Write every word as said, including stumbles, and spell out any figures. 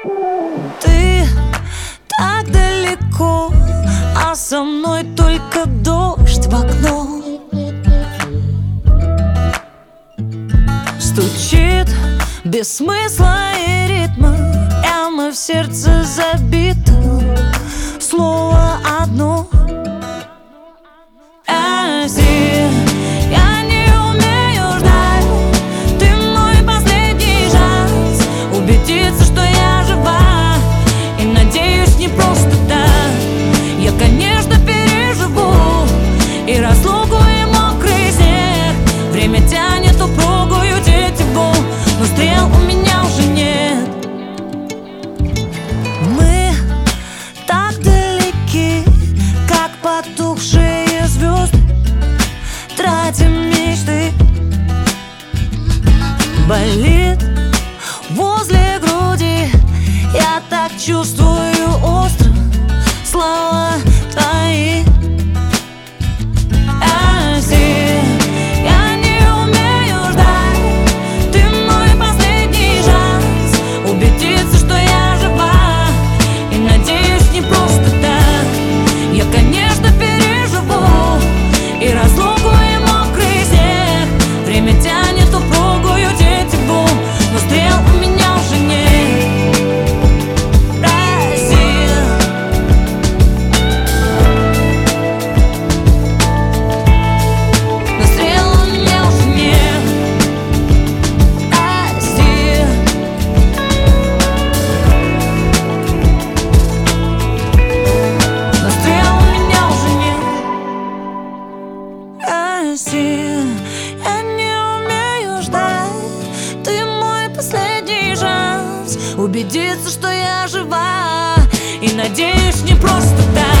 Ты так далеко, а со мной только дождь в окно. Стучит без смысла и ритма, яма в сердце забита. Слово одно: Если я не умею ждать, ты мой последний шанс убедиться, что я жива. И надеюсь, не просто так. Я, конечно, переживу и разлуку, и мокрый снег. Время тянет упругую тетиву, но стрел у меня уже нет. Мы так далеки, как потухшие звезды, тратим мечты. Болит возле груди, я так чувствую остро слова твои. Если я не умею ждать, ты мой последний шанс убедиться, что я жива. И надеюсь, не просто так. Я, конечно, переживу и разлуку, и мокрый снег. Время тянет упругую тетиву, но стрел у меня уже нет. Россия. Но стрел у меня уже нет. Россия. Но стрел у меня уже нет. Россия. Я не умею ждать, ты мой последний шанс убедиться, что я жива. И надеюсь, не просто так.